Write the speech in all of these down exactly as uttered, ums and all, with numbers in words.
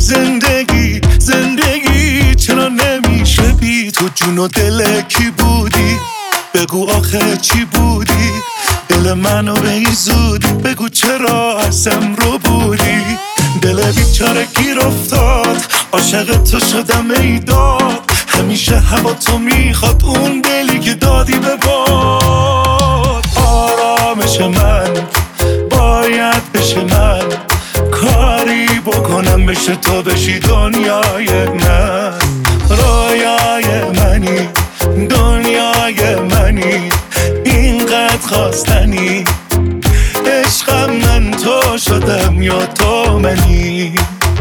زندگی زندگی چرا نمیشه بی تو؟ جون و دل کی بودی؟ بگو آخه چی بودی؟ دل منو به این زودی بگو چرا ازم رو بودی؟ دل بیچاره گیر افتاد عاشق تو شدم ای داد، همیشه هوا تو میخواد اون دلی که دادی به باد. آرامش من باید بشه من، کاری بکنم بشه تو بشی دنیای من. رویای منی دنیای منی اینقدر خواستنی، عشقم من تو شدم یا تو منی.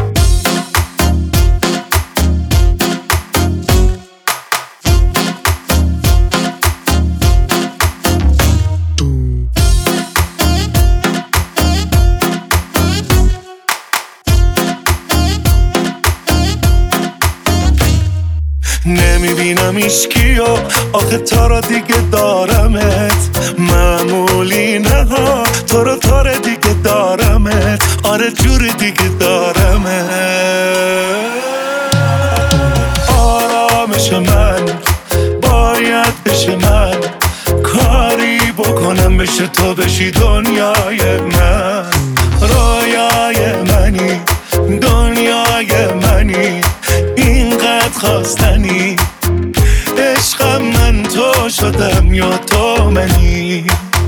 نمیبینم ایشکیو آخه تا را دیگه دارمت، معمولی نه ها تو رو تا را دیگه دارمت، آره جور دیگه دارمت. آرامش من باید بشه من، کاری بکنم بشه تو بشی دنیای من. رویای منی دنیای منی اینقدر خواستنی، عشقم من تو شدم یا تو منی.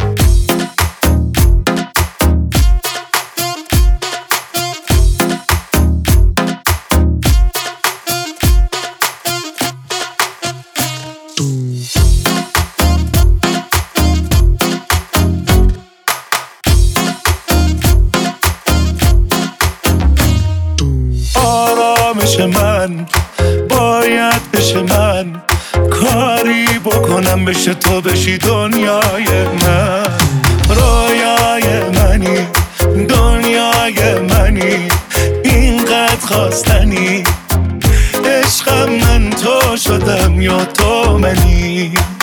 آرامش من باید بشه من، کاری بکنم بشه تو بشی دنیای من. رویای منی دنیای منی اینقدر خواستنی، عشقم من تو شدم یا تو منی.